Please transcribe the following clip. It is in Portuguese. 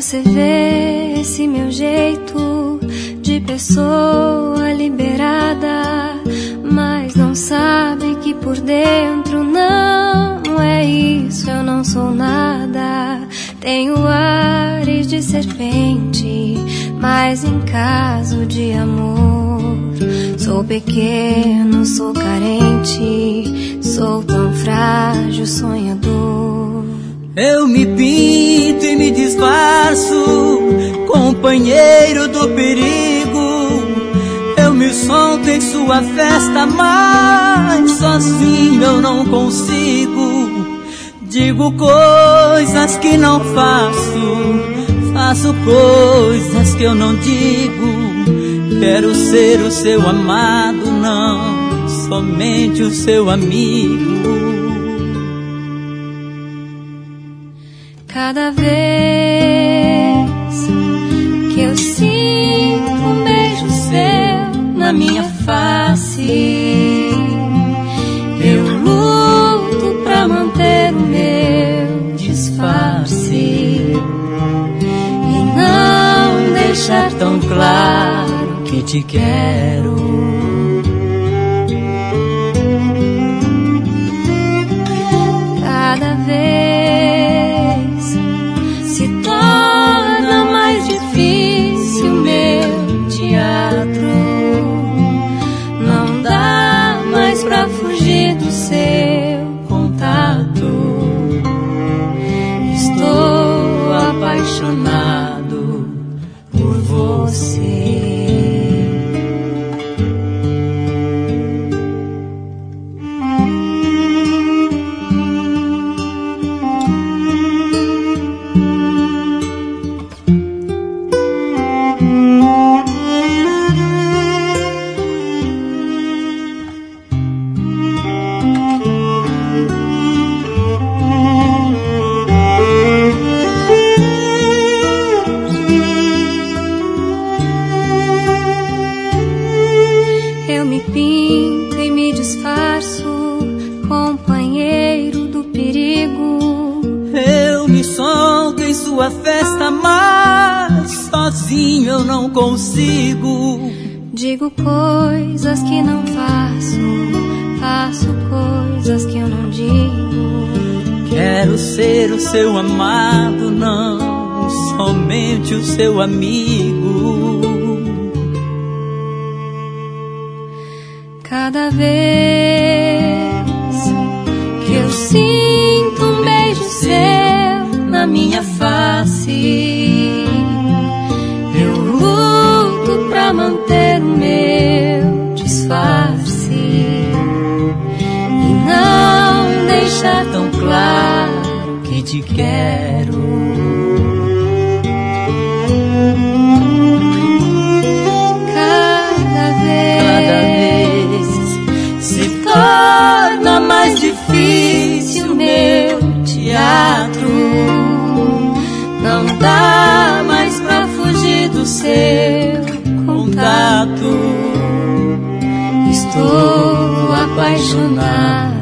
Você vê esse meu jeito de pessoa liberada, mas não sabe que por dentro não é isso, eu não sou nada. Tenho ares de serpente, mas em caso de amor sou pequeno, sou carente, sou tão frágil, sonhador. Eu me pinto e me disfarço, companheiro do perigo. Eu me solto em sua festa, mas sozinho eu não consigo. Digo coisas que não faço, faço coisas que eu não digo. Quero ser o seu amado, não somente o seu amigo. Cada vez que eu sinto um beijo seu na minha face, eu luto pra manter o meu disfarce e não deixar tão claro que te quero. Cada vez do seu contato, estou apaixonado por você. Eu me pinto e me disfarço, companheiro do perigo. Eu me solto em sua festa, mas sozinho eu não consigo. Digo coisas que não faço, faço coisas que eu não digo. Quero ser o seu amado, não somente o seu amigo. Cada vez que eu sinto um beijo seu na minha face, eu luto pra manter o meu disfarce e não deixar tão claro que te quero. Torna mais difícil meu teatro, não dá mais pra fugir do seu contato. Estou apaixonado